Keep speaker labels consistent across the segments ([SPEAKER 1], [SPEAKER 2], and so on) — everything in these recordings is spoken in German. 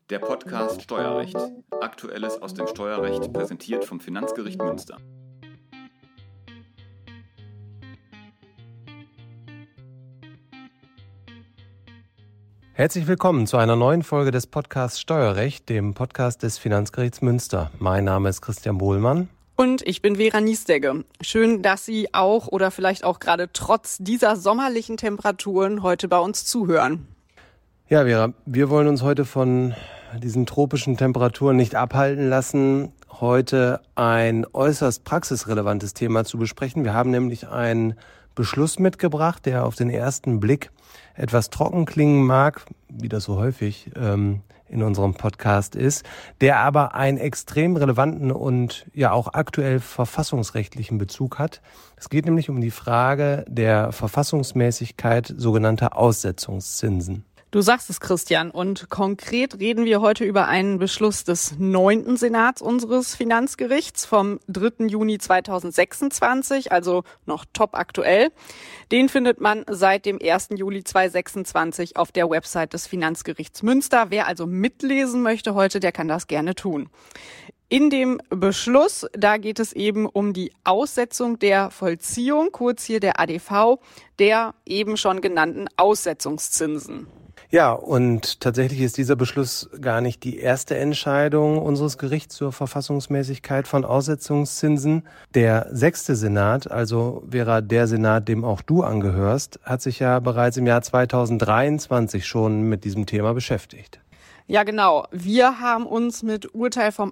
[SPEAKER 1] Der Podcast Steuerrecht. Aktuelles aus dem Steuerrecht präsentiert vom Finanzgericht Münster.
[SPEAKER 2] Herzlich willkommen zu einer neuen Folge des Podcasts Steuerrecht, dem Podcast des Finanzgerichts Münster. Mein Name ist Christian Bohlmann.
[SPEAKER 3] Und ich bin Vera Niesdegge. Schön, dass Sie auch oder vielleicht auch gerade trotz dieser sommerlichen Temperaturen heute bei uns zuhören.
[SPEAKER 2] Ja, Vera, wir wollen uns heute von diesen tropischen Temperaturen nicht abhalten lassen, heute ein äußerst praxisrelevantes Thema zu besprechen. Wir haben nämlich einen Beschluss mitgebracht, der auf den ersten Blick etwas trocken klingen mag, wie das so häufig in unserem Podcast ist, der aber einen extrem relevanten und ja auch aktuell verfassungsrechtlichen Bezug hat. Es geht nämlich um die Frage der Verfassungsmäßigkeit sogenannter Aussetzungszinsen.
[SPEAKER 3] Du sagst es, Christian, und konkret reden wir heute über einen Beschluss des 9. Senats unseres Finanzgerichts vom 3. Juni 2026, also noch top aktuell. Den findet man seit dem 1. Juli 2026 auf der Website des Finanzgerichts Münster. Wer also mitlesen möchte heute, der kann das gerne tun. In dem Beschluss, da geht es eben um die Aussetzung der Vollziehung, kurz hier der ADV, der eben schon genannten Aussetzungszinsen.
[SPEAKER 2] Ja, und tatsächlich ist dieser Beschluss gar nicht die erste Entscheidung unseres Gerichts zur Verfassungsmäßigkeit von Aussetzungszinsen. Der 6. Senat, also wäre der Senat, dem auch du angehörst, hat sich ja bereits im Jahr 2023 schon mit diesem Thema beschäftigt.
[SPEAKER 3] Ja, genau. Wir haben uns mit Urteil vom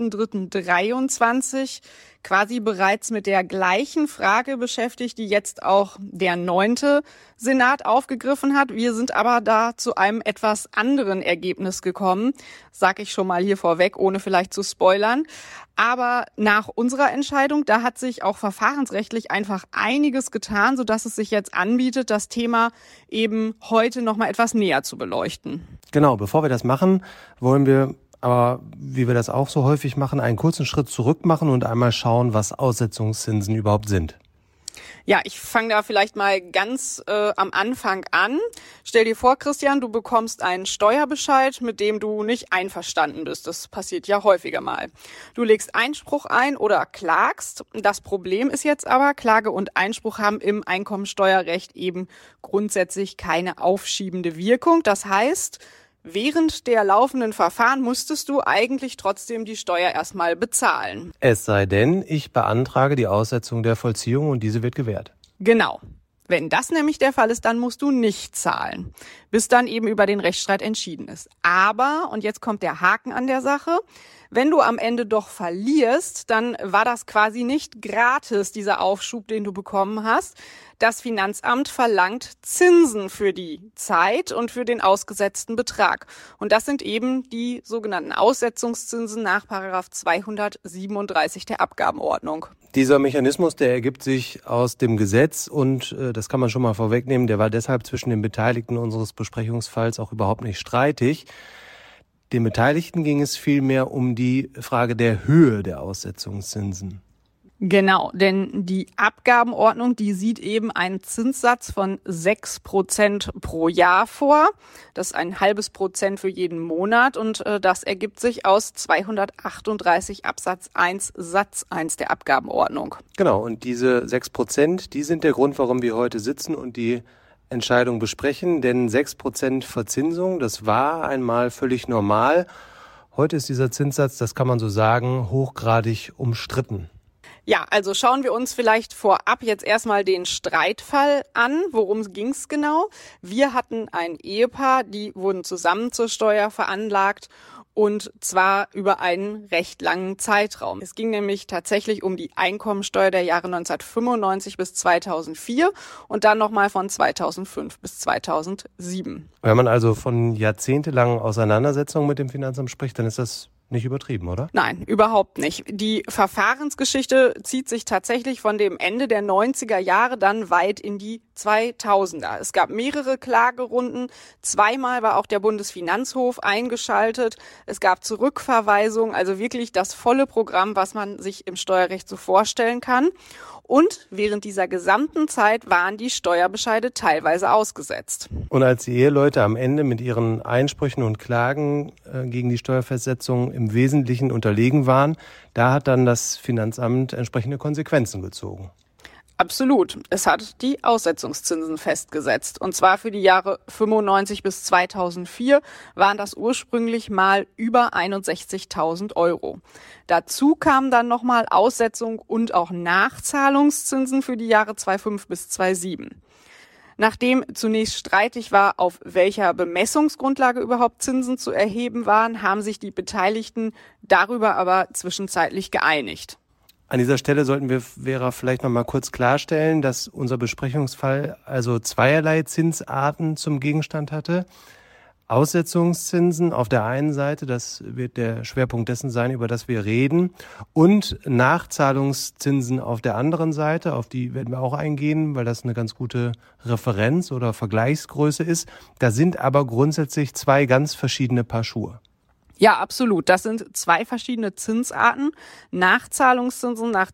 [SPEAKER 3] 8.3.23 quasi bereits mit der gleichen Frage beschäftigt, die jetzt auch der 9. Senat aufgegriffen hat. Wir sind aber da zu einem etwas anderen Ergebnis gekommen, sag ich schon mal hier vorweg, ohne vielleicht zu spoilern. Aber nach unserer Entscheidung, da hat sich auch verfahrensrechtlich einfach einiges getan, sodass es sich jetzt anbietet, das Thema eben heute noch mal etwas näher zu beleuchten.
[SPEAKER 2] Genau, bevor wir das machen, wollen wir aber, wie wir das auch so häufig machen, einen kurzen Schritt zurück machen und einmal schauen, was Aussetzungszinsen überhaupt sind.
[SPEAKER 3] Ja, ich fange da vielleicht mal ganz am Anfang an. Stell dir vor, Christian, du bekommst einen Steuerbescheid, mit dem du nicht einverstanden bist. Das passiert ja häufiger mal. Du legst Einspruch ein oder klagst. Das Problem ist jetzt aber, Klage und Einspruch haben im Einkommensteuerrecht eben grundsätzlich keine aufschiebende Wirkung. Das heißt, während der laufenden Verfahren musstest du eigentlich trotzdem die Steuer erstmal bezahlen.
[SPEAKER 2] Es sei denn, ich beantrage die Aussetzung der Vollziehung und diese wird gewährt.
[SPEAKER 3] Genau. Wenn das nämlich der Fall ist, dann musst du nicht zahlen, bis dann eben über den Rechtsstreit entschieden ist. Aber, und jetzt kommt der Haken an der Sache, wenn du am Ende doch verlierst, dann war das quasi nicht gratis, dieser Aufschub, den du bekommen hast. Das Finanzamt verlangt Zinsen für die Zeit und für den ausgesetzten Betrag. Und das sind eben die sogenannten Aussetzungszinsen nach § 237 der Abgabenordnung.
[SPEAKER 2] Dieser Mechanismus, der ergibt sich aus dem Gesetz und das kann man schon mal vorwegnehmen, der war deshalb zwischen den Beteiligten unseres Besprechungsfalls auch überhaupt nicht streitig. Den Beteiligten ging es vielmehr um die Frage der Höhe der Aussetzungszinsen.
[SPEAKER 3] Genau, denn die Abgabenordnung, die sieht eben einen Zinssatz von 6% pro Jahr vor. Das ist 0,5% für jeden Monat und das ergibt sich aus 238 Absatz 1 Satz 1 der Abgabenordnung.
[SPEAKER 2] Genau, und diese 6%, die sind der Grund, warum wir heute sitzen und die Entscheidung besprechen, denn 6% Verzinsung, das war einmal völlig normal. Heute ist dieser Zinssatz, das kann man so sagen, hochgradig umstritten.
[SPEAKER 3] Ja, also schauen wir uns vielleicht vorab jetzt erstmal den Streitfall an. Worum ging es genau? Wir hatten ein Ehepaar, die wurden zusammen zur Steuer veranlagt und zwar über einen recht langen Zeitraum. Es ging nämlich tatsächlich um die Einkommensteuer der Jahre 1995 bis 2004 und dann nochmal von 2005 bis 2007.
[SPEAKER 2] Wenn man also von jahrzehntelangen Auseinandersetzungen mit dem Finanzamt spricht, dann ist das nicht übertrieben, oder?
[SPEAKER 3] Nein, überhaupt nicht. Die Verfahrensgeschichte zieht sich tatsächlich von dem Ende der 90er Jahre dann weit in die 2000er. Es gab mehrere Klagerunden. Zweimal war auch der Bundesfinanzhof eingeschaltet. Es gab Zurückverweisungen, also wirklich das volle Programm, was man sich im Steuerrecht so vorstellen kann. Und während dieser gesamten Zeit waren die Steuerbescheide teilweise ausgesetzt.
[SPEAKER 2] Und als die Eheleute am Ende mit ihren Einsprüchen und Klagen gegen die Steuerfestsetzung im Wesentlichen unterlegen waren, da hat dann das Finanzamt entsprechende Konsequenzen gezogen.
[SPEAKER 3] Absolut. Es hat die Aussetzungszinsen festgesetzt. Und zwar für die Jahre 95 bis 2004 waren das ursprünglich mal über 61.000 Euro. Dazu kamen dann nochmal Aussetzung und auch Nachzahlungszinsen für die Jahre 2005 bis 2007. Nachdem zunächst streitig war, auf welcher Bemessungsgrundlage überhaupt Zinsen zu erheben waren, haben sich die Beteiligten darüber aber zwischenzeitlich geeinigt.
[SPEAKER 2] An dieser Stelle sollten wir, Vera, vielleicht noch mal kurz klarstellen, dass unser Besprechungsfall also zweierlei Zinsarten zum Gegenstand hatte. Aussetzungszinsen auf der einen Seite, das wird der Schwerpunkt dessen sein, über das wir reden, und Nachzahlungszinsen auf der anderen Seite, auf die werden wir auch eingehen, weil das eine ganz gute Referenz oder Vergleichsgröße ist. Da sind aber grundsätzlich zwei ganz verschiedene Paar Schuhe.
[SPEAKER 3] Ja, absolut. Das sind zwei verschiedene Zinsarten. Nachzahlungszinsen nach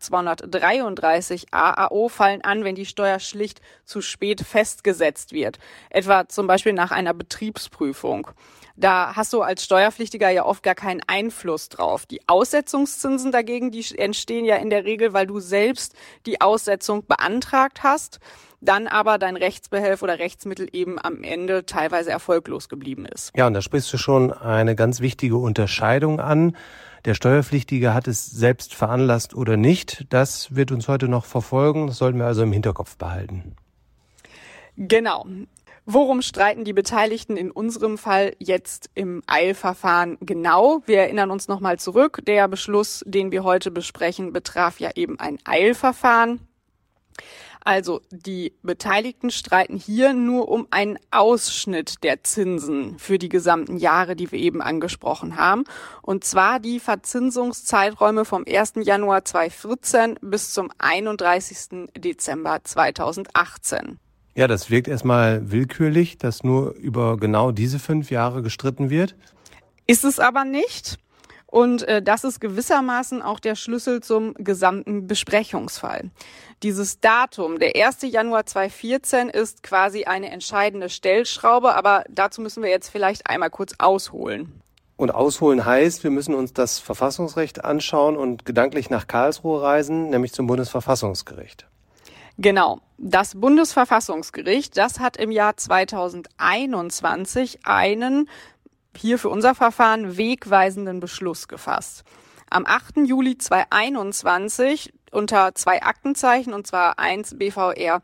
[SPEAKER 3] 233 AAO fallen an, wenn die Steuer schlicht zu spät festgesetzt wird. Etwa zum Beispiel nach einer Betriebsprüfung. Da hast du als Steuerpflichtiger ja oft gar keinen Einfluss drauf. Die Aussetzungszinsen dagegen, die entstehen ja in der Regel, weil du selbst die Aussetzung beantragt hast, dann aber dein Rechtsbehelf oder Rechtsmittel eben am Ende teilweise erfolglos geblieben ist.
[SPEAKER 2] Ja, und da sprichst du schon eine ganz wichtige Unterscheidung an. Der Steuerpflichtige hat es selbst veranlasst oder nicht. Das wird uns heute noch verfolgen. Das sollten wir also im Hinterkopf behalten.
[SPEAKER 3] Genau. Worum streiten die Beteiligten in unserem Fall jetzt im Eilverfahren genau? Wir erinnern uns nochmal zurück. Der Beschluss, den wir heute besprechen, betraf ja eben ein Eilverfahren. Also die Beteiligten streiten hier nur um einen Ausschnitt der Zinsen für die gesamten Jahre, die wir eben angesprochen haben. Und zwar die Verzinsungszeiträume vom 1. Januar 2014 bis zum 31. Dezember 2018.
[SPEAKER 2] Ja, das wirkt erstmal willkürlich, dass nur über genau diese 5 Jahre gestritten wird.
[SPEAKER 3] Ist es aber nicht. Und das ist gewissermaßen auch der Schlüssel zum gesamten Besprechungsfall. Dieses Datum, der 1. Januar 2014, ist quasi eine entscheidende Stellschraube, aber dazu müssen wir jetzt vielleicht einmal kurz ausholen.
[SPEAKER 2] Und ausholen heißt, wir müssen uns das Verfassungsrecht anschauen und gedanklich nach Karlsruhe reisen, nämlich zum Bundesverfassungsgericht.
[SPEAKER 3] Genau. Das Bundesverfassungsgericht, das hat im Jahr 2021 einen, hier für unser Verfahren, wegweisenden Beschluss gefasst. Am 8. Juli 2021 unter 2 Aktenzeichen, und zwar 1 BVR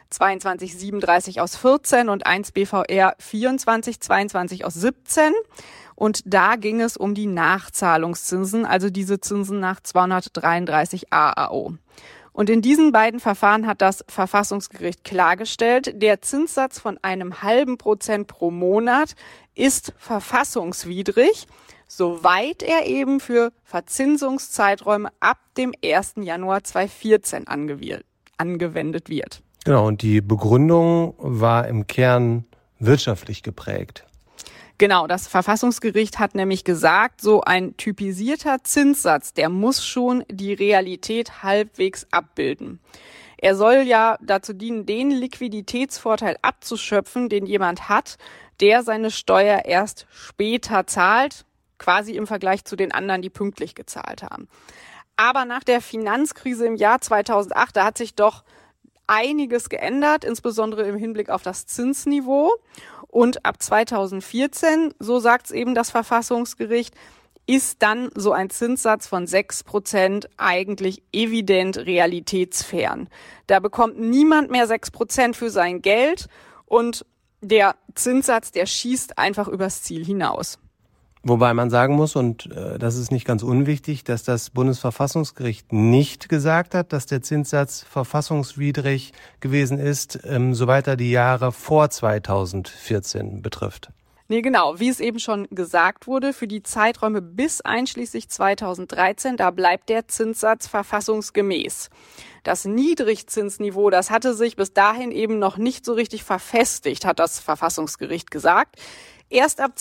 [SPEAKER 3] 2237 aus 14 und 1 BVR 2422 aus 17. Und da ging es um die Nachzahlungszinsen, also diese Zinsen nach 233 AAO. Und in diesen beiden Verfahren hat das Verfassungsgericht klargestellt, der Zinssatz von 0,5% pro Monat ist verfassungswidrig, soweit er eben für Verzinsungszeiträume ab dem 1. Januar 2014 angewendet wird.
[SPEAKER 2] Genau, und die Begründung war im Kern wirtschaftlich geprägt.
[SPEAKER 3] Genau, das Verfassungsgericht hat nämlich gesagt, so ein typisierter Zinssatz, der muss schon die Realität halbwegs abbilden. Er soll ja dazu dienen, den Liquiditätsvorteil abzuschöpfen, den jemand hat, der seine Steuer erst später zahlt, quasi im Vergleich zu den anderen, die pünktlich gezahlt haben. Aber nach der Finanzkrise im Jahr 2008, da hat sich doch einiges geändert, insbesondere im Hinblick auf das Zinsniveau. Und ab 2014, so sagt es eben das Verfassungsgericht, ist dann so ein Zinssatz von 6% eigentlich evident realitätsfern. Da bekommt niemand mehr 6% für sein Geld und der Zinssatz, der schießt einfach übers Ziel hinaus.
[SPEAKER 2] Wobei man sagen muss, und das ist nicht ganz unwichtig, dass das Bundesverfassungsgericht nicht gesagt hat, dass der Zinssatz verfassungswidrig gewesen ist, soweit er die Jahre vor 2014 betrifft.
[SPEAKER 3] Nee, genau. Wie es eben schon gesagt wurde, für die Zeiträume bis einschließlich 2013, da bleibt der Zinssatz verfassungsgemäß. Das Niedrigzinsniveau, das hatte sich bis dahin eben noch nicht so richtig verfestigt, hat das Verfassungsgericht gesagt. Erst ab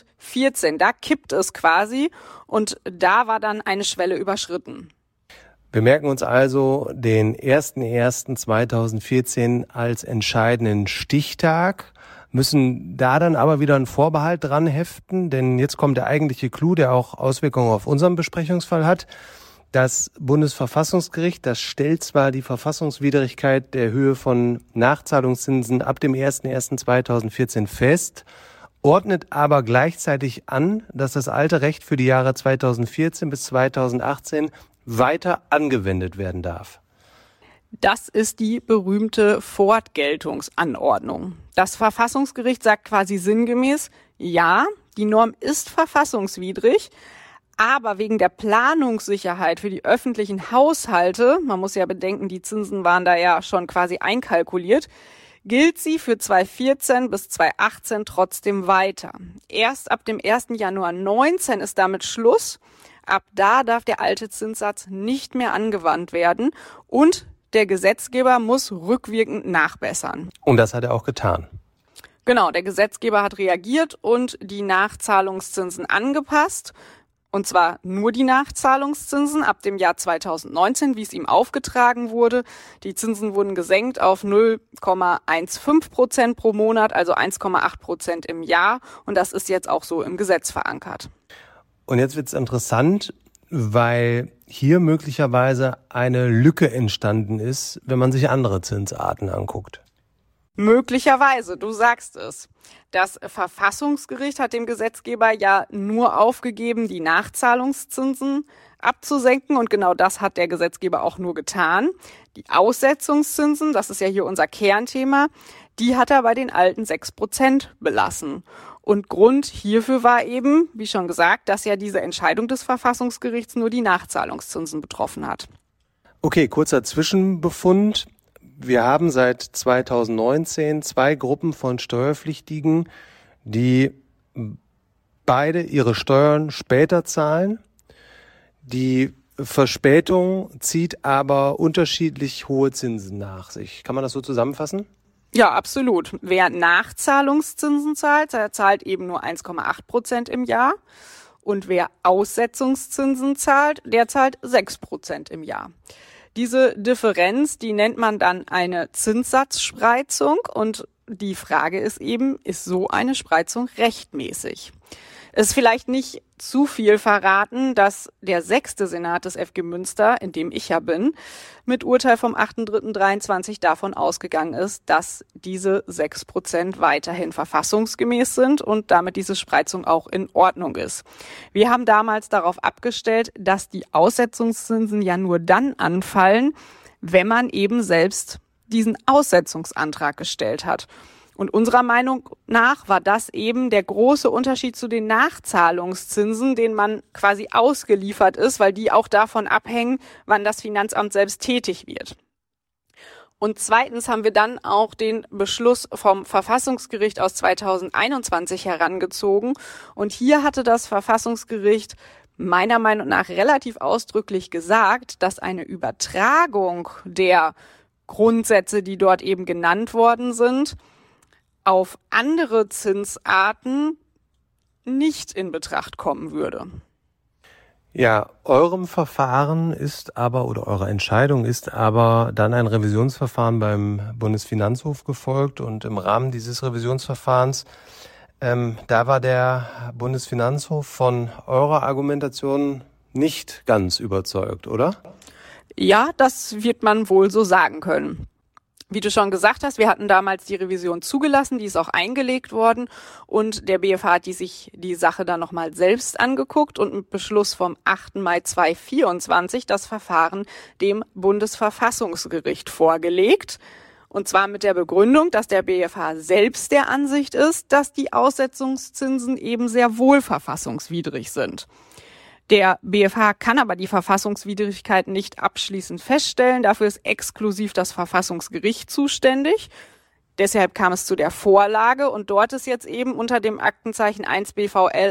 [SPEAKER 3] 2014, da kippt es quasi und da war dann eine Schwelle überschritten.
[SPEAKER 2] Wir merken uns also den 01.01.2014 als entscheidenden Stichtag, müssen da dann aber wieder einen Vorbehalt dran heften, denn jetzt kommt der eigentliche Clou, der auch Auswirkungen auf unseren Besprechungsfall hat. Das Bundesverfassungsgericht, das stellt zwar die Verfassungswidrigkeit der Höhe von Nachzahlungszinsen ab dem 01.01.2014 fest, ordnet aber gleichzeitig an, dass das alte Recht für die Jahre 2014 bis 2018 weiter angewendet werden darf.
[SPEAKER 3] Das ist die berühmte Fortgeltungsanordnung. Das Verfassungsgericht sagt quasi sinngemäß, ja, die Norm ist verfassungswidrig, aber wegen der Planungssicherheit für die öffentlichen Haushalte, man muss ja bedenken, die Zinsen waren da ja schon quasi einkalkuliert, gilt sie für 2014 bis 2018 trotzdem weiter. Erst ab dem 1. Januar 2019 ist damit Schluss. Ab da darf der alte Zinssatz nicht mehr angewandt werden und der Gesetzgeber muss rückwirkend nachbessern.
[SPEAKER 2] Und das hat er auch getan.
[SPEAKER 3] Genau, der Gesetzgeber hat reagiert und die Nachzahlungszinsen angepasst. Und zwar nur die Nachzahlungszinsen ab dem Jahr 2019, wie es ihm aufgetragen wurde. Die Zinsen wurden gesenkt auf 0,15% pro Monat, also 1,8% im Jahr. Und das ist jetzt auch so im Gesetz verankert.
[SPEAKER 2] Und jetzt wird es interessant, weil hier möglicherweise eine Lücke entstanden ist, wenn man sich andere Zinsarten anguckt.
[SPEAKER 3] Möglicherweise, du sagst es. Das Verfassungsgericht hat dem Gesetzgeber ja nur aufgegeben, die Nachzahlungszinsen abzusenken und genau das hat der Gesetzgeber auch nur getan. Die Aussetzungszinsen, das ist ja hier unser Kernthema, die hat er bei den alten 6% belassen. Und Grund hierfür war eben, wie schon gesagt, dass ja diese Entscheidung des Verfassungsgerichts nur die Nachzahlungszinsen betroffen hat.
[SPEAKER 2] Okay, kurzer Zwischenbefund. Wir haben seit 2019 zwei Gruppen von Steuerpflichtigen, die beide ihre Steuern später zahlen. Die Verspätung zieht aber unterschiedlich hohe Zinsen nach sich. Kann man das so zusammenfassen?
[SPEAKER 3] Ja, absolut. Wer Nachzahlungszinsen zahlt, der zahlt eben nur 1,8% im Jahr. Und wer Aussetzungszinsen zahlt, der zahlt 6% im Jahr. Diese Differenz, die nennt man dann eine Zinssatzspreizung und die Frage ist eben, ist so eine Spreizung rechtmäßig? Es ist vielleicht nicht zu viel verraten, dass der 6. Senat des FG Münster, in dem ich ja bin, mit Urteil vom 8.3.23 davon ausgegangen ist, dass diese 6% weiterhin verfassungsgemäß sind und damit diese Spreizung auch in Ordnung ist. Wir haben damals darauf abgestellt, dass die Aussetzungszinsen ja nur dann anfallen, wenn man eben selbst diesen Aussetzungsantrag gestellt hat. Und unserer Meinung nach war das eben der große Unterschied zu den Nachzahlungszinsen, denen man quasi ausgeliefert ist, weil die auch davon abhängen, wann das Finanzamt selbst tätig wird. Und zweitens haben wir dann auch den Beschluss vom Verfassungsgericht aus 2021 herangezogen. Und hier hatte das Verfassungsgericht meiner Meinung nach relativ ausdrücklich gesagt, dass eine Übertragung der Grundsätze, die dort eben genannt worden sind, auf andere Zinsarten nicht in Betracht kommen würde.
[SPEAKER 2] Ja, eurem Verfahren ist aber, oder eurer Entscheidung ist aber dann ein Revisionsverfahren beim Bundesfinanzhof gefolgt und im Rahmen dieses Revisionsverfahrens, da war der Bundesfinanzhof von eurer Argumentation nicht ganz überzeugt, oder?
[SPEAKER 3] Ja, das wird man wohl so sagen können. Wie du schon gesagt hast, wir hatten damals die Revision zugelassen, die ist auch eingelegt worden und der BFH hat sich die Sache dann nochmal selbst angeguckt und mit Beschluss vom 8. Mai 2024 das Verfahren dem Bundesverfassungsgericht vorgelegt. Und zwar mit der Begründung, dass der BFH selbst der Ansicht ist, dass die Aussetzungszinsen eben sehr wohl verfassungswidrig sind. Der BFH kann aber die Verfassungswidrigkeit nicht abschließend feststellen. Dafür ist exklusiv das Verfassungsgericht zuständig. Deshalb kam es zu der Vorlage und dort ist jetzt eben unter dem Aktenzeichen 1 BVL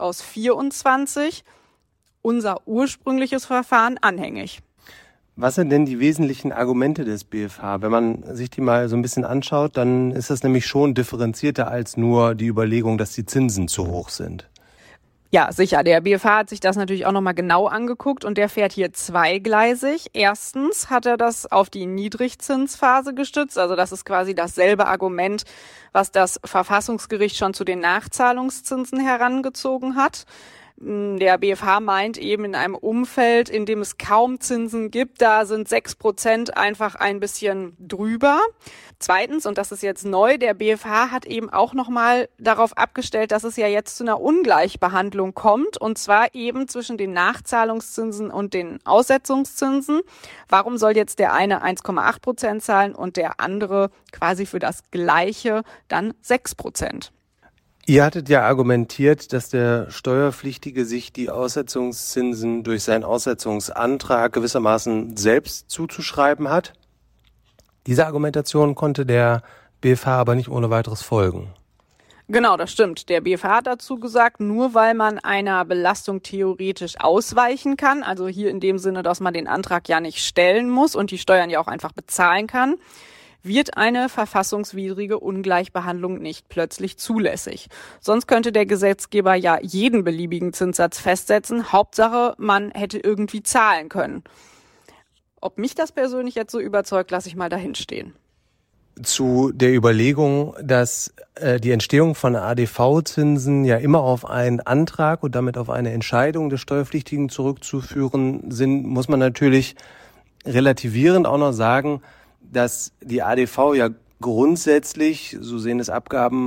[SPEAKER 3] 8/24 unser ursprüngliches Verfahren anhängig.
[SPEAKER 2] Was sind denn die wesentlichen Argumente des BFH? Wenn man sich die mal so ein bisschen anschaut, dann ist das nämlich schon differenzierter als nur die Überlegung, dass die Zinsen zu hoch sind.
[SPEAKER 3] Ja, sicher. Der BFH hat sich das natürlich auch nochmal genau angeguckt und der fährt hier zweigleisig. Erstens hat er das auf die Niedrigzinsphase gestützt. Also das ist quasi dasselbe Argument, was das Verfassungsgericht schon zu den Nachzahlungszinsen herangezogen hat. Der BFH meint eben, in einem Umfeld, in dem es kaum Zinsen gibt, da sind 6% einfach ein bisschen drüber. Zweitens, und das ist jetzt neu, der BFH hat eben auch nochmal darauf abgestellt, dass es ja jetzt zu einer Ungleichbehandlung kommt, und zwar eben zwischen den Nachzahlungszinsen und den Aussetzungszinsen. Warum soll jetzt der eine 1,8% zahlen und der andere quasi für das Gleiche dann 6%?
[SPEAKER 2] Ihr hattet ja argumentiert, dass der Steuerpflichtige sich die Aussetzungszinsen durch seinen Aussetzungsantrag gewissermaßen selbst zuzuschreiben hat. Diese Argumentation konnte der BFH aber nicht ohne weiteres folgen.
[SPEAKER 3] Genau, das stimmt. Der BFH hat dazu gesagt, nur weil man einer Belastung theoretisch ausweichen kann, also hier in dem Sinne, dass man den Antrag ja nicht stellen muss und die Steuern ja auch einfach bezahlen kann, wird eine verfassungswidrige Ungleichbehandlung nicht plötzlich zulässig. Sonst könnte der Gesetzgeber ja jeden beliebigen Zinssatz festsetzen. Hauptsache, man hätte irgendwie zahlen können. Ob mich das persönlich jetzt so überzeugt, lasse ich mal dahinstehen.
[SPEAKER 2] Zu der Überlegung, dass die Entstehung von ADV-Zinsen ja immer auf einen Antrag und damit auf eine Entscheidung des Steuerpflichtigen zurückzuführen sind, muss man natürlich relativierend auch noch sagen, dass die ADV ja grundsätzlich, so sieht es die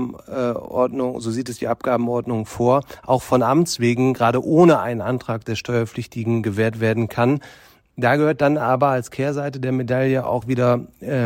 [SPEAKER 2] Abgabenordnung vor, auch von Amts wegen gerade ohne einen Antrag des Steuerpflichtigen gewährt werden kann. Da gehört dann aber als Kehrseite der Medaille auch wieder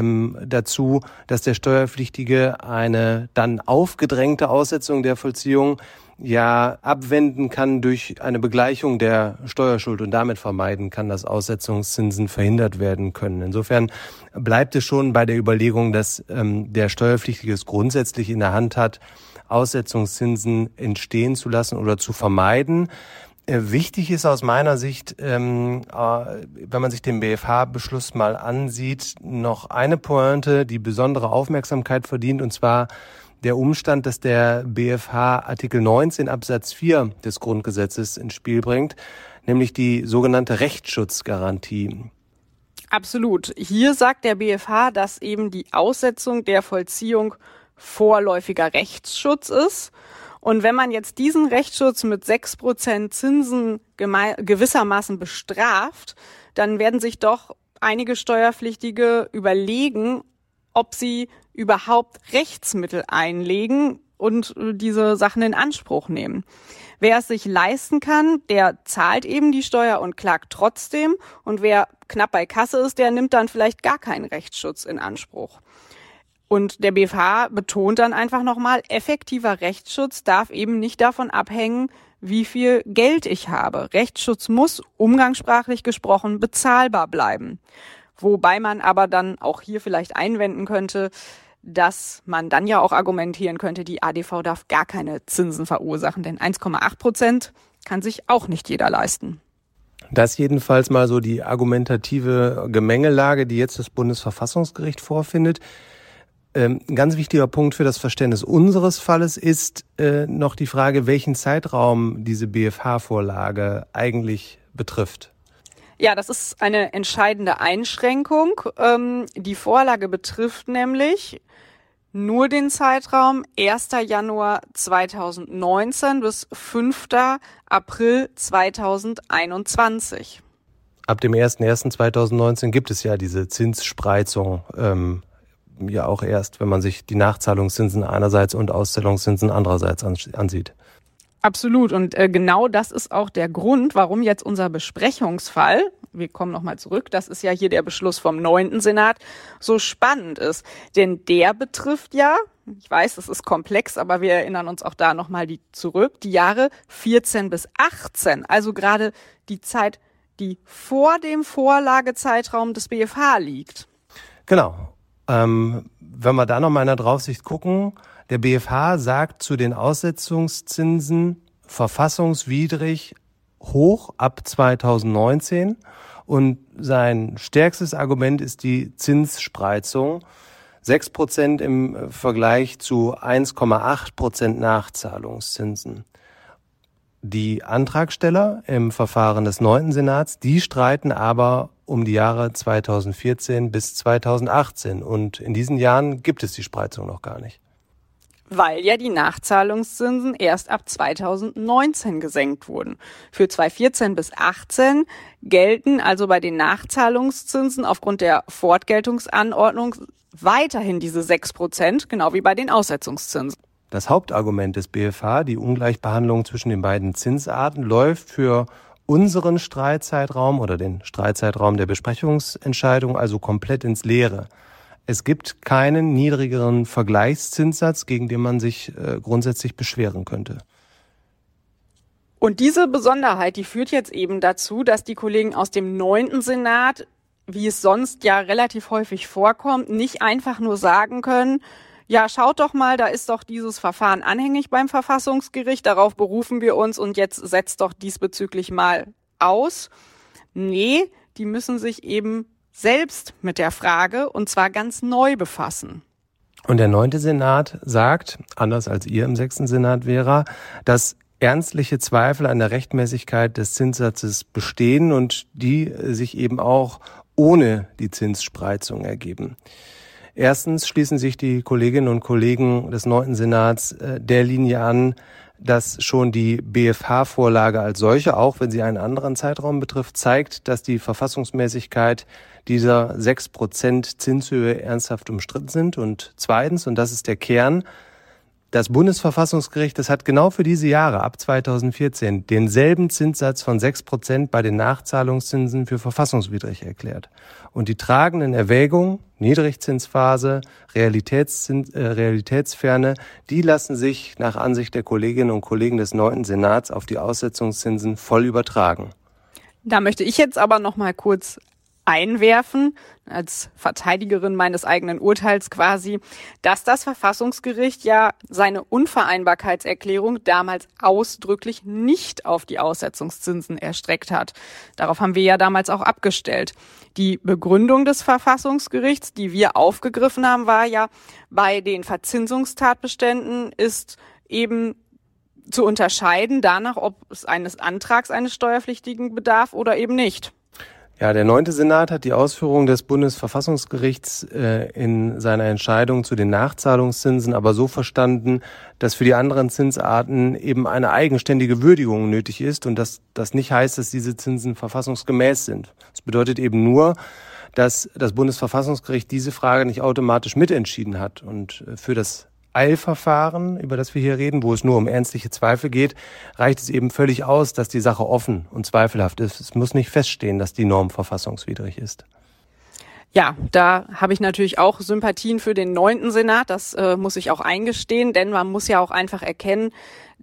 [SPEAKER 2] dazu, dass der Steuerpflichtige eine dann aufgedrängte Aussetzung der Vollziehung ja abwenden kann durch eine Begleichung der Steuerschuld und damit vermeiden kann, dass Aussetzungszinsen verhindert werden können. Insofern bleibt es schon bei der Überlegung, dass der Steuerpflichtige es grundsätzlich in der Hand hat, Aussetzungszinsen entstehen zu lassen oder zu vermeiden. Wichtig ist aus meiner Sicht, wenn man sich den BFH-Beschluss mal ansieht, noch eine Pointe, die besondere Aufmerksamkeit verdient, und zwar der Umstand, dass der BFH Artikel 19 Absatz 4 des Grundgesetzes ins Spiel bringt, nämlich die sogenannte Rechtsschutzgarantie.
[SPEAKER 3] Absolut. Hier sagt der BFH, dass eben die Aussetzung der Vollziehung vorläufiger Rechtsschutz ist. Und wenn man jetzt diesen Rechtsschutz mit 6% Zinsen gewissermaßen bestraft, dann werden sich doch einige Steuerpflichtige überlegen, ob sie überhaupt Rechtsmittel einlegen und diese Sachen in Anspruch nehmen. Wer es sich leisten kann, der zahlt eben die Steuer und klagt trotzdem. Und wer knapp bei Kasse ist, der nimmt dann vielleicht gar keinen Rechtsschutz in Anspruch. Und der BFH betont dann einfach nochmal, effektiver Rechtsschutz darf eben nicht davon abhängen, wie viel Geld ich habe. Rechtsschutz muss, umgangssprachlich gesprochen, bezahlbar bleiben. Wobei man aber dann auch hier vielleicht einwenden könnte, dass man dann ja auch argumentieren könnte, die ADV darf gar keine Zinsen verursachen, denn 1,8% kann sich auch nicht jeder leisten.
[SPEAKER 2] Das jedenfalls mal so die argumentative Gemengelage, die jetzt das Bundesverfassungsgericht vorfindet. Ein ganz wichtiger Punkt für das Verständnis unseres Falles ist noch die Frage, welchen Zeitraum diese BFH-Vorlage eigentlich betrifft.
[SPEAKER 3] Ja, das ist eine entscheidende Einschränkung. Die Vorlage betrifft nämlich nur den Zeitraum 1. Januar 2019 bis 5. April 2021.
[SPEAKER 2] Ab dem 1.1.2019 gibt es ja diese Zinsspreizung, ja auch erst, wenn man sich die Nachzahlungszinsen einerseits und Auszahlungszinsen andererseits ansieht.
[SPEAKER 3] Absolut. Und genau das ist auch der Grund, warum jetzt unser Besprechungsfall, wir kommen nochmal zurück, das ist ja hier der Beschluss vom 9. Senat, so spannend ist. Denn der betrifft ja, ich weiß, das ist komplex, aber wir erinnern uns auch da nochmal zurück, die Jahre 14 bis 18. Also gerade die Zeit, die vor dem Vorlagezeitraum des BFH liegt.
[SPEAKER 2] Genau. Wenn wir da nochmal in der Draufsicht gucken, der BFH sagt zu den Aussetzungszinsen verfassungswidrig hoch ab 2019 und sein stärkstes Argument ist die Zinsspreizung. 6% im Vergleich zu 1,8% Nachzahlungszinsen. Die Antragsteller im Verfahren des 9. Senats, die streiten aber um die Jahre 2014 bis 2018. Und in diesen Jahren gibt es die Spreizung noch gar nicht.
[SPEAKER 3] Weil ja die Nachzahlungszinsen erst ab 2019 gesenkt wurden. Für 2014 bis 2018 gelten also bei den Nachzahlungszinsen aufgrund der Fortgeltungsanordnung weiterhin diese 6%, genau wie bei den Aussetzungszinsen.
[SPEAKER 2] Das Hauptargument des BfH, die Ungleichbehandlung zwischen den beiden Zinsarten, läuft für unseren Streitzeitraum oder den Streitzeitraum der Besprechungsentscheidung also komplett ins Leere. Es gibt keinen niedrigeren Vergleichszinssatz, gegen den man sich grundsätzlich beschweren könnte.
[SPEAKER 3] Und diese Besonderheit, die führt jetzt eben dazu, dass die Kollegen aus dem 9. Senat, wie es sonst ja relativ häufig vorkommt, nicht einfach nur sagen können, ja, schaut doch mal, da ist doch dieses Verfahren anhängig beim Verfassungsgericht, darauf berufen wir uns und jetzt setzt doch diesbezüglich mal aus. Nee, die müssen sich eben selbst mit der Frage und zwar ganz neu befassen.
[SPEAKER 2] Und der 9. Senat sagt, anders als ihr im 6. Senat, Vera, dass ernstliche Zweifel an der Rechtmäßigkeit des Zinssatzes bestehen und die sich eben auch ohne die Zinsspreizung ergeben. Erstens schließen sich die Kolleginnen und Kollegen des 9. Senats der Linie an, dass schon die BfH-Vorlage als solche, auch wenn sie einen anderen Zeitraum betrifft, zeigt, dass die Verfassungsmäßigkeit dieser 6% Zinshöhe ernsthaft umstritten sind. Und zweitens, und das ist der Kern, das Bundesverfassungsgericht, das hat genau für diese Jahre ab 2014 denselben Zinssatz von 6% bei den Nachzahlungszinsen für verfassungswidrig erklärt. Und die tragenden Erwägungen, Niedrigzinsphase, Realitätsferne, die lassen sich nach Ansicht der Kolleginnen und Kollegen des 9. Senats auf die Aussetzungszinsen voll übertragen.
[SPEAKER 3] Da möchte ich jetzt aber noch mal kurz einwerfen, als Verteidigerin meines eigenen Urteils quasi, dass das Verfassungsgericht ja seine Unvereinbarkeitserklärung damals ausdrücklich nicht auf die Aussetzungszinsen erstreckt hat. Darauf haben wir ja damals auch abgestellt. Die Begründung des Verfassungsgerichts, die wir aufgegriffen haben, war ja, bei den Verzinsungstatbeständen ist eben zu unterscheiden danach, ob es eines Antrags eines Steuerpflichtigen bedarf oder eben nicht.
[SPEAKER 2] Ja, der 9. Senat hat die Ausführungen des Bundesverfassungsgerichts in seiner Entscheidung zu den Nachzahlungszinsen aber so verstanden, dass für die anderen Zinsarten eben eine eigenständige Würdigung nötig ist und dass das nicht heißt, dass diese Zinsen verfassungsgemäß sind. Das bedeutet eben nur, dass das Bundesverfassungsgericht diese Frage nicht automatisch mitentschieden hat. Und für das Eilverfahren, über das wir hier reden, wo es nur um ernstliche Zweifel geht, reicht es eben völlig aus, dass die Sache offen und zweifelhaft ist. Es muss nicht feststehen, dass die Norm verfassungswidrig ist.
[SPEAKER 3] Ja, da habe ich natürlich auch Sympathien für den 9. Senat, das muss ich auch eingestehen, denn man muss ja auch einfach erkennen,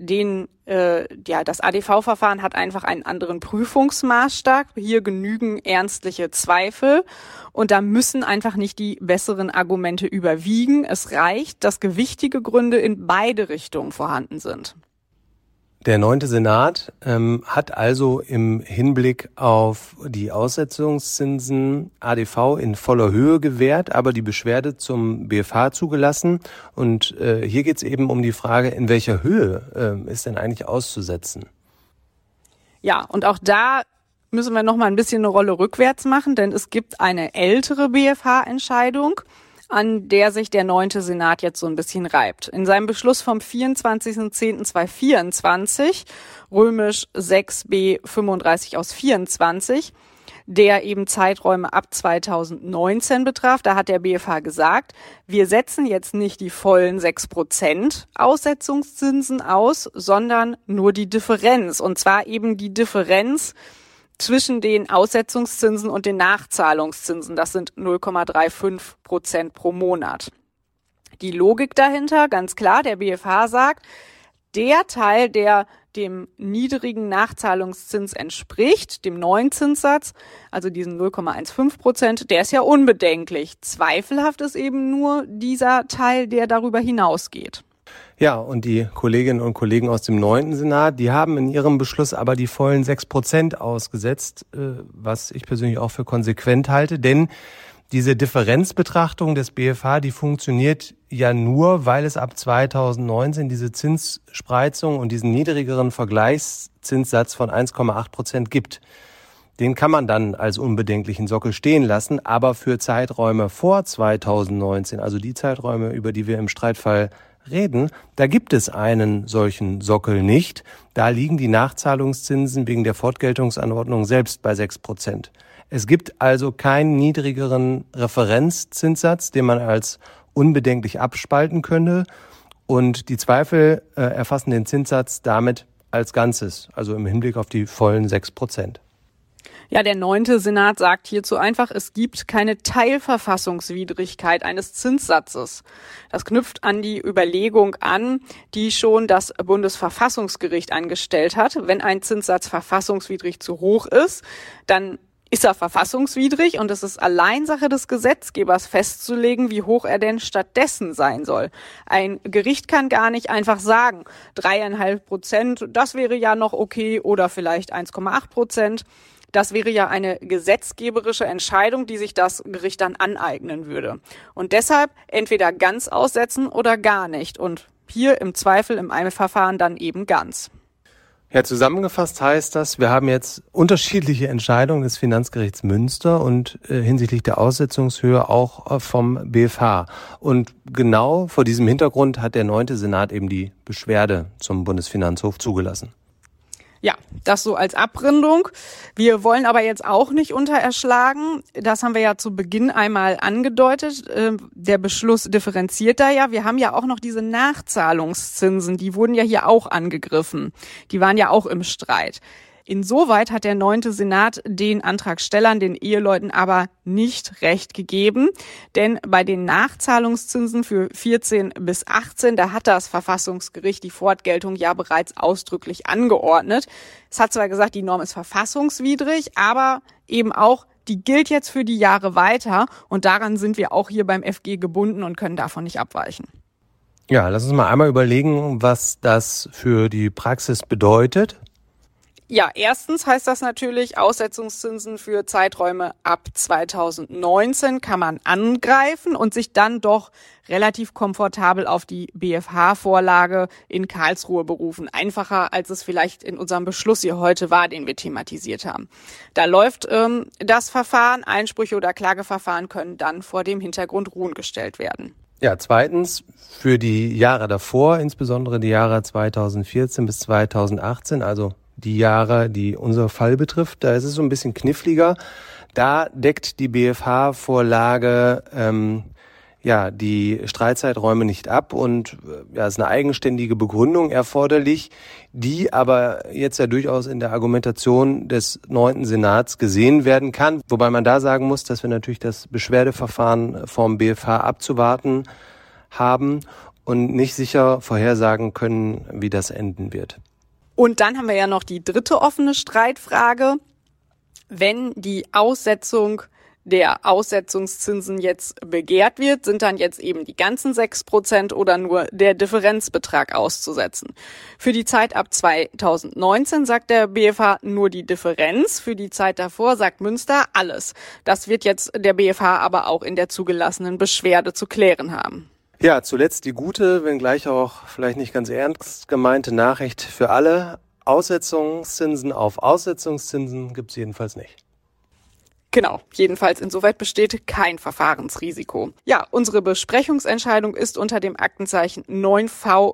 [SPEAKER 3] das ADV-Verfahren hat einfach einen anderen Prüfungsmaßstab. Hier genügen ernstliche Zweifel und da müssen einfach nicht die besseren Argumente überwiegen. Es reicht, dass gewichtige Gründe in beide Richtungen vorhanden sind.
[SPEAKER 2] Der 9. Senat hat also im Hinblick auf die Aussetzungszinsen ADV in voller Höhe gewährt, aber die Beschwerde zum BfH zugelassen. Und hier geht es eben um die Frage, in welcher Höhe ist denn eigentlich auszusetzen?
[SPEAKER 3] Ja, und auch da müssen wir noch mal ein bisschen eine Rolle rückwärts machen, denn es gibt eine ältere BfH-Entscheidung, an der sich der 9. Senat jetzt so ein bisschen reibt. In seinem Beschluss vom 24.10.2024, römisch 6b 35 aus 24, der eben Zeiträume ab 2019 betraf, da hat der BfH gesagt, wir setzen jetzt nicht die vollen 6% Aussetzungszinsen aus, sondern nur die Differenz. Und zwar eben die Differenz zwischen den Aussetzungszinsen und den Nachzahlungszinsen. Das sind 0,35% pro Monat. Die Logik dahinter, ganz klar, der BfH sagt, der Teil, der dem niedrigen Nachzahlungszins entspricht, dem neuen Zinssatz, also diesen 0,15%, der ist ja unbedenklich. Zweifelhaft ist eben nur dieser Teil, der darüber hinausgeht.
[SPEAKER 2] Ja, und die Kolleginnen und Kollegen aus dem 9. Senat, die haben in ihrem Beschluss aber die vollen 6% ausgesetzt, was ich persönlich auch für konsequent halte, denn Diese Differenzbetrachtung des BfH, die funktioniert ja nur, weil es ab 2019 diese Zinsspreizung und diesen niedrigeren Vergleichszinssatz von 1,8% gibt. Den kann man dann als unbedenklichen Sockel stehen lassen, aber für Zeiträume vor 2019, also die Zeiträume, über die wir im Streitfall reden, da gibt es einen solchen Sockel nicht. Da liegen die Nachzahlungszinsen wegen der Fortgeltungsanordnung selbst bei 6%. Es gibt also keinen niedrigeren Referenzzinssatz, den man als unbedenklich abspalten könnte. Und die Zweifel erfassen den Zinssatz damit als Ganzes, also im Hinblick auf die vollen 6%.
[SPEAKER 3] Ja, der 9. Senat sagt hierzu einfach, es gibt keine Teilverfassungswidrigkeit eines Zinssatzes. Das knüpft an die Überlegung an, die schon das Bundesverfassungsgericht angestellt hat. Wenn ein Zinssatz verfassungswidrig zu hoch ist, dann ist er verfassungswidrig und es ist allein Sache des Gesetzgebers festzulegen, wie hoch er denn stattdessen sein soll. Ein Gericht kann gar nicht einfach sagen, 3,5%, das wäre ja noch okay, oder vielleicht 1,8%. Das wäre ja eine gesetzgeberische Entscheidung, die sich das Gericht dann aneignen würde. Und deshalb entweder ganz aussetzen oder gar nicht. Und hier im Zweifel im Eilverfahren dann eben ganz.
[SPEAKER 2] Ja, zusammengefasst heißt das, wir haben jetzt unterschiedliche Entscheidungen des Finanzgerichts Münster und hinsichtlich der Aussetzungshöhe auch vom BfH. Und genau vor diesem Hintergrund hat der 9. Senat eben die Beschwerde zum Bundesfinanzhof zugelassen.
[SPEAKER 3] Ja, das so als Abrundung. Wir wollen aber jetzt auch nicht untererschlagen. Das haben wir ja zu Beginn einmal angedeutet. Der Beschluss differenziert da ja. Wir haben ja auch noch diese Nachzahlungszinsen. Die wurden ja hier auch angegriffen. Die waren ja auch im Streit. Insoweit hat der 9. Senat den Antragstellern, den Eheleuten, aber nicht recht gegeben. Denn bei den Nachzahlungszinsen für 14 bis 18, da hat das Verfassungsgericht die Fortgeltung ja bereits ausdrücklich angeordnet. Es hat zwar gesagt, die Norm ist verfassungswidrig, aber eben auch, die gilt jetzt für die Jahre weiter. Und daran sind wir auch hier beim FG gebunden und können davon nicht abweichen.
[SPEAKER 2] Ja, lass uns mal einmal überlegen, was das für die Praxis bedeutet.
[SPEAKER 3] Ja, erstens heißt das natürlich, Aussetzungszinsen für Zeiträume ab 2019 kann man angreifen und sich dann doch relativ komfortabel auf die BfH-Vorlage in Karlsruhe berufen. Einfacher, als es vielleicht in unserem Beschluss hier heute war, den wir thematisiert haben. Da läuft das Verfahren, Einsprüche oder Klageverfahren können dann vor dem Hintergrund ruhen gestellt werden.
[SPEAKER 2] Ja, zweitens, für die Jahre davor, insbesondere die Jahre 2014 bis 2018, also die Jahre, die unser Fall betrifft, da ist es so ein bisschen kniffliger. Da deckt die BfH-Vorlage die Streitzeiträume nicht ab und ist eine eigenständige Begründung erforderlich, die aber jetzt ja durchaus in der Argumentation des 9. Senats gesehen werden kann. Wobei man da sagen muss, dass wir natürlich das Beschwerdeverfahren vom BfH abzuwarten haben und nicht sicher vorhersagen können, wie das enden wird.
[SPEAKER 3] Und dann haben wir ja noch die dritte offene Streitfrage. Wenn die Aussetzung der Aussetzungszinsen jetzt begehrt wird, sind dann jetzt eben die ganzen 6% oder nur der Differenzbetrag auszusetzen. Für die Zeit ab 2019 sagt der BfH nur die Differenz, für die Zeit davor sagt Münster alles. Das wird jetzt der BfH aber auch in der zugelassenen Beschwerde zu klären haben.
[SPEAKER 2] Ja, zuletzt die gute, wenngleich auch vielleicht nicht ganz ernst gemeinte Nachricht für alle. Aussetzungszinsen auf Aussetzungszinsen gibt's jedenfalls nicht.
[SPEAKER 3] Genau, jedenfalls insoweit besteht kein Verfahrensrisiko. Ja, unsere Besprechungsentscheidung ist unter dem Aktenzeichen 9V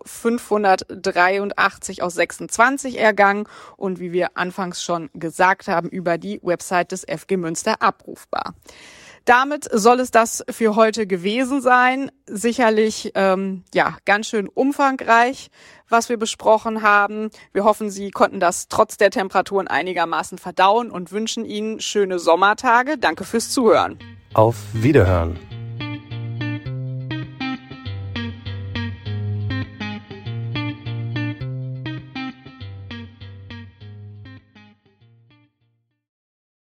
[SPEAKER 3] 583 aus 26 ergangen und wie wir anfangs schon gesagt haben, über die Website des FG Münster abrufbar. Damit soll es das für heute gewesen sein. Sicherlich ganz schön umfangreich, was wir besprochen haben. Wir hoffen, Sie konnten das trotz der Temperaturen einigermaßen verdauen und wünschen Ihnen schöne Sommertage. Danke fürs Zuhören.
[SPEAKER 2] Auf Wiederhören.